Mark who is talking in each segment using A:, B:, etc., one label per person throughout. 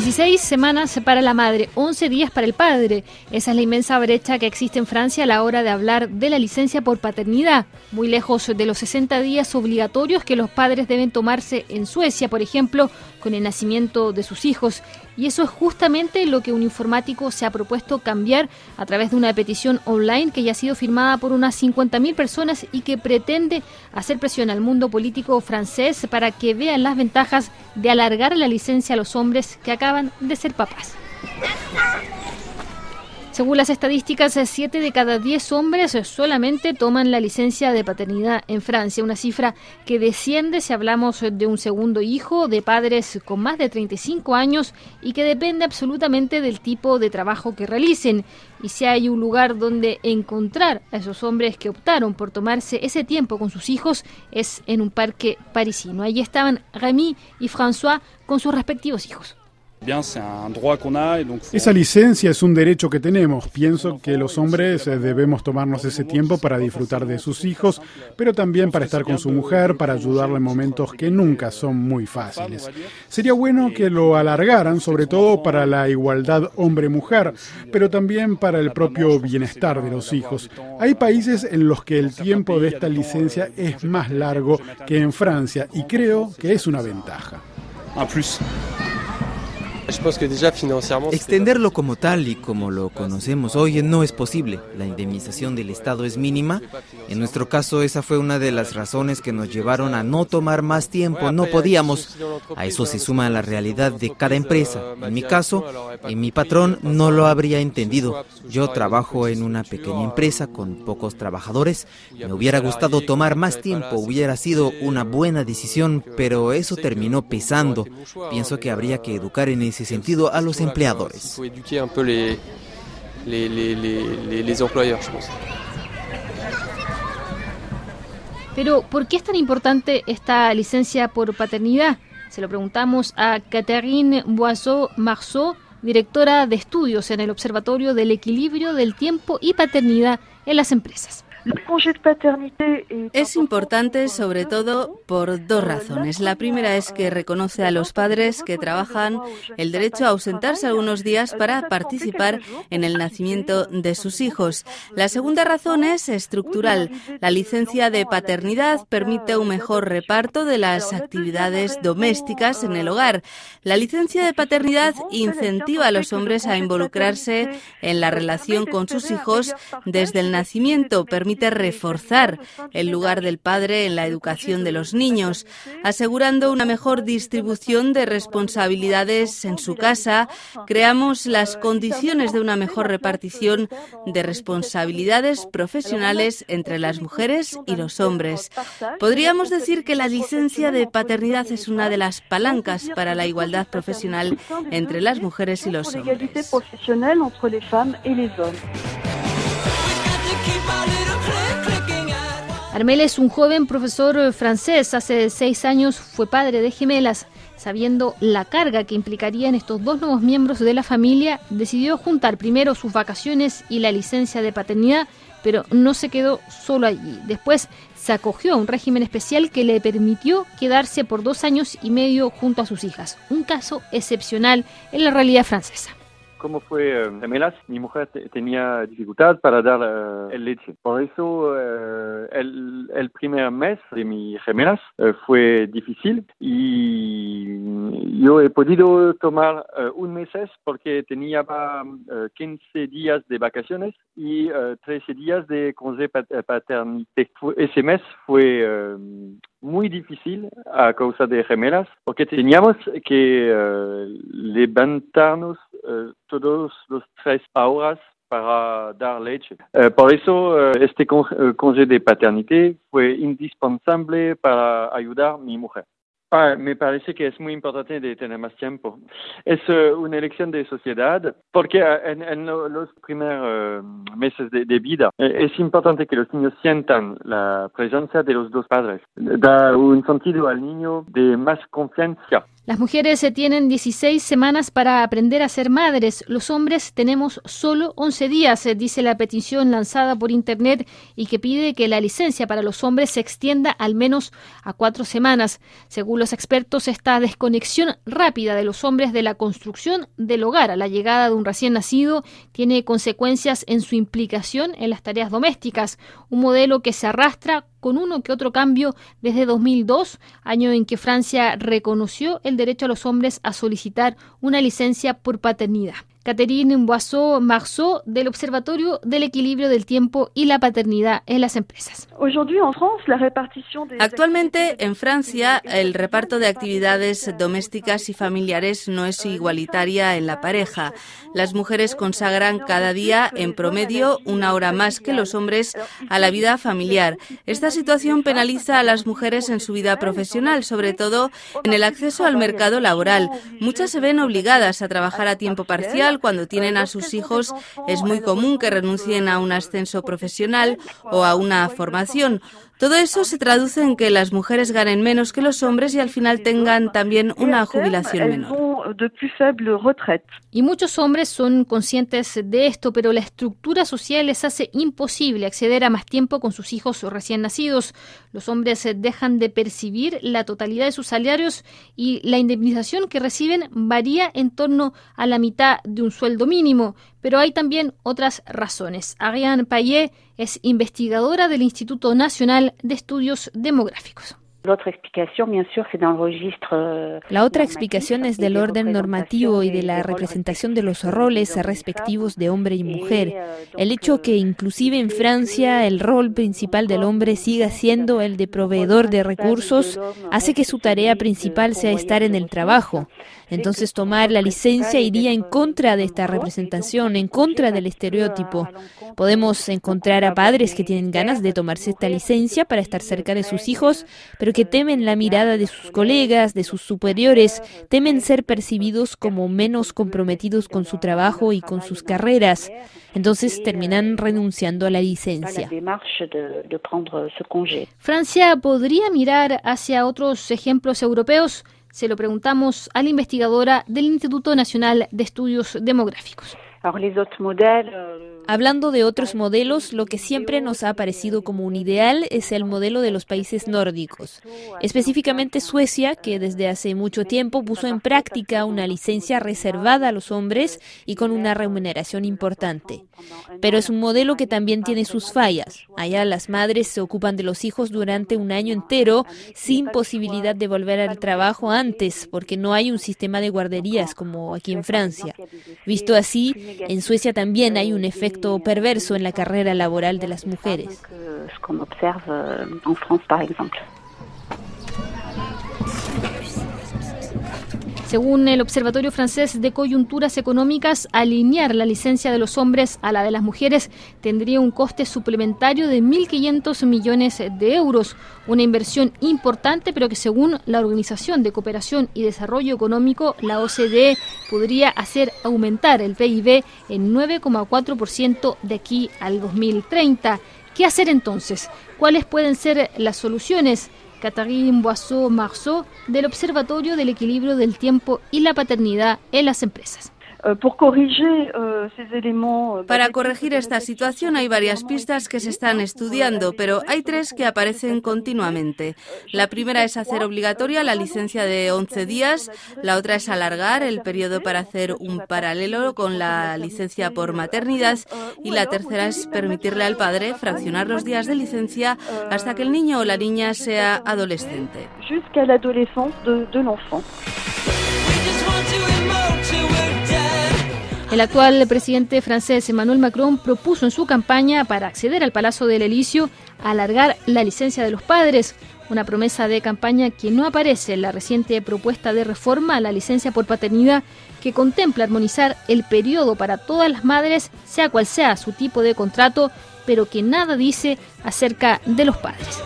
A: 16 semanas para la madre, 11 días para el padre. Esa es la inmensa brecha que existe en Francia a la hora de hablar de la licencia por paternidad, muy lejos de los 60 días obligatorios que los padres deben tomarse en Suecia, por ejemplo, con el nacimiento de sus hijos. Y eso es justamente lo que un informático se ha propuesto cambiar a través de una petición online que ya ha sido firmada por unas 50.000 personas y que pretende hacer presión al mundo político francés para que vean las ventajas de alargar la licencia a los hombres que acaban de ser papás. Según las estadísticas, 7 de cada 10 hombres solamente toman la licencia de paternidad en Francia, una cifra que desciende si hablamos de un segundo hijo, de padres con más de 35 años y que depende absolutamente del tipo de trabajo que realicen. Y si hay un lugar donde encontrar a esos hombres que optaron por tomarse ese tiempo con sus hijos, es en un parque parisino. Allí estaban Rémi y François con sus respectivos hijos.
B: Esa licencia es un derecho que tenemos. Pienso que los hombres debemos tomarnos ese tiempo para disfrutar de sus hijos, pero también para estar con su mujer, para ayudarle en momentos que nunca son muy fáciles. Sería bueno que lo alargaran, sobre todo para la igualdad hombre-mujer, pero también para el propio bienestar de los hijos. Hay países en los que el tiempo de esta licencia es más largo que en Francia y creo que es una ventaja.
C: Extenderlo como tal y como lo conocemos hoy no es posible. La indemnización del Estado es mínima. En nuestro caso, esa fue una de las razones que nos llevaron a no tomar más tiempo. No podíamos. A eso se suma la realidad de cada empresa. En mi caso, mi patrón no lo habría entendido. Yo trabajo en una pequeña empresa con pocos trabajadores. Me hubiera gustado tomar más tiempo, hubiera sido una buena decisión, pero eso terminó pesando. Pienso que habría que educar en ese sentido a los empleadores.
A: Pero, ¿por qué es tan importante esta licencia por paternidad? Se lo preguntamos a Catherine Boisseau-Marceau, directora de estudios en el Observatorio del Equilibrio del Tiempo y Paternidad en las Empresas.
D: Es importante sobre todo por dos razones. La primera es que reconoce a los padres que trabajan el derecho a ausentarse algunos días para participar en el nacimiento de sus hijos. La segunda razón es estructural. La licencia de paternidad permite un mejor reparto de las actividades domésticas en el hogar. La licencia de paternidad incentiva a los hombres a involucrarse en la relación con sus hijos desde el nacimiento, permite reforzar el lugar del padre en la educación de los niños, asegurando una mejor distribución de responsabilidades en su casa. Creamos las condiciones de una mejor repartición de responsabilidades profesionales entre las mujeres y los hombres. Podríamos decir que la licencia de paternidad es una de las palancas para la igualdad profesional entre las mujeres y los hombres.
A: Armel es un joven profesor francés. Hace 6 años fue padre de gemelas. Sabiendo la carga que implicarían estos dos nuevos miembros de la familia, decidió juntar primero sus vacaciones y la licencia de paternidad, pero no se quedó solo allí. Después se acogió a un régimen especial que le permitió quedarse por 2 años y medio junto a sus hijas. Un caso excepcional en la realidad francesa.
E: Como fue gemelas, mi mujer tenía dificultad para dar el leche. Por eso el primer mes de mis gemelas fue difícil y yo he podido tomar un mes porque tenía 15 días de vacaciones y 13 días de congé paternité. Ese mes fue muy difícil a causa de gemelas porque teníamos que levantarnos todos los 3 horas para dar leche. Por eso este congé de paternité fue indispensable para ayudar a mi mujer. Me parece que es muy importante de tener más tiempo. Es una elección de sociedad porque en los primeros meses de vida es importante que los niños sientan la presencia de los dos padres. Da un sentido al niño de más confianza.
A: Las mujeres tienen 16 semanas para aprender a ser madres. Los hombres tenemos solo 11 días, dice la petición lanzada por Internet y que pide que la licencia para los hombres se extienda al menos a 4 semanas. Según los expertos, esta desconexión rápida de los hombres de la construcción del hogar a la llegada de un recién nacido tiene consecuencias en su implicación en las tareas domésticas, un modelo que se arrastra con uno que otro cambio desde 2002, año en que Francia reconoció el derecho a los hombres a solicitar una licencia por paternidad. Catherine Boisseau-Marceau, del Observatorio del Equilibrio del Tiempo y la Paternidad en las Empresas.
D: Actualmente, en Francia, el reparto de actividades domésticas y familiares no es igualitaria en la pareja. Las mujeres consagran cada día, en promedio, 1 hora más que los hombres a la vida familiar. Esta situación penaliza a las mujeres en su vida profesional, sobre todo en el acceso al mercado laboral. Muchas se ven obligadas a trabajar a tiempo parcial. Cuando tienen a sus hijos, es muy común que renuncien a un ascenso profesional o a una formación. Todo eso se traduce en que las mujeres ganen menos que los hombres y al final tengan también una jubilación menor.
A: Y muchos hombres son conscientes de esto, pero la estructura social les hace imposible acceder a más tiempo con sus hijos recién nacidos. Los hombres dejan de percibir la totalidad de sus salarios y la indemnización que reciben varía en torno a la mitad de un sueldo mínimo. Pero hay también otras razones. Ariane Payet es investigadora del Instituto Nacional de Estudios Demográficos.
F: La otra explicación es del orden normativo y de la representación de los roles respectivos de hombre y mujer. El hecho que inclusive en Francia el rol principal del hombre siga siendo el de proveedor de recursos hace que su tarea principal sea estar en el trabajo. Entonces tomar la licencia iría en contra de esta representación, en contra del estereotipo. Podemos encontrar a padres que tienen ganas de tomarse esta licencia para estar cerca de sus hijos, pero que temen la mirada de sus colegas, de sus superiores, temen ser percibidos como menos comprometidos con su trabajo y con sus carreras. Entonces terminan renunciando a la licencia.
A: ¿Francia podría mirar hacia otros ejemplos europeos? Se lo preguntamos a la investigadora del Instituto Nacional de Estudios Demográficos.
F: Hablando de otros modelos, lo que siempre nos ha parecido como un ideal es el modelo de los países nórdicos, específicamente Suecia, que desde hace mucho tiempo puso en práctica una licencia reservada a los hombres y con una remuneración importante. Pero es un modelo que también tiene sus fallas. Allá las madres se ocupan de los hijos durante un año entero sin posibilidad de volver al trabajo antes, porque no hay un sistema de guarderías como aquí en Francia. Visto así, en Suecia también hay un efecto perverso en la carrera laboral de las mujeres.
A: Según el Observatorio Francés de Coyunturas Económicas, alinear la licencia de los hombres a la de las mujeres tendría un coste suplementario de 1.500 millones de euros, una inversión importante, pero que según la Organización de Cooperación y Desarrollo Económico, la OCDE, podría hacer aumentar el PIB en 9,4% de aquí al 2030. ¿Qué hacer entonces? ¿Cuáles pueden ser las soluciones? Catherine Boisseau-Marceau, del Observatorio del Equilibrio del Tiempo y la Paternidad en las Empresas.
D: Para corregir esta situación hay varias pistas que se están estudiando, pero hay 3 que aparecen continuamente. La primera es hacer obligatoria la licencia de 11 días, la otra es alargar el periodo para hacer un paralelo con la licencia por maternidad y la tercera es permitirle al padre fraccionar los días de licencia hasta que el niño o la niña sea adolescente.
A: El actual presidente francés Emmanuel Macron propuso en su campaña para acceder al Palacio del Elíseo alargar la licencia de los padres, una promesa de campaña que no aparece en la reciente propuesta de reforma a la licencia por paternidad que contempla armonizar el periodo para todas las madres, sea cual sea su tipo de contrato, pero que nada dice acerca de los padres.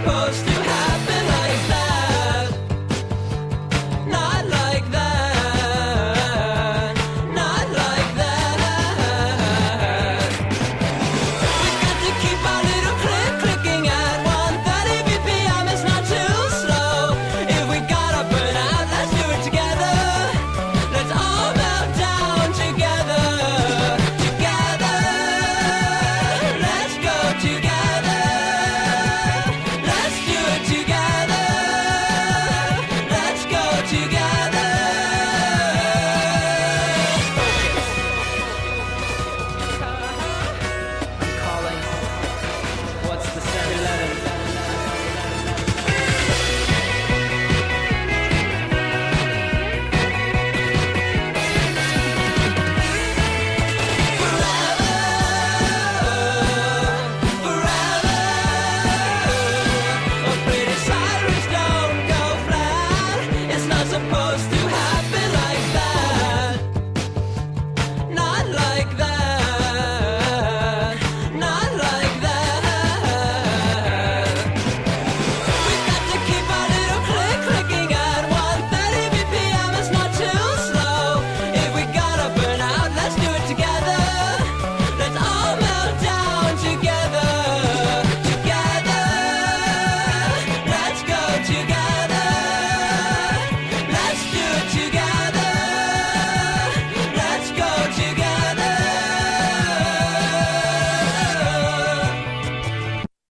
G: post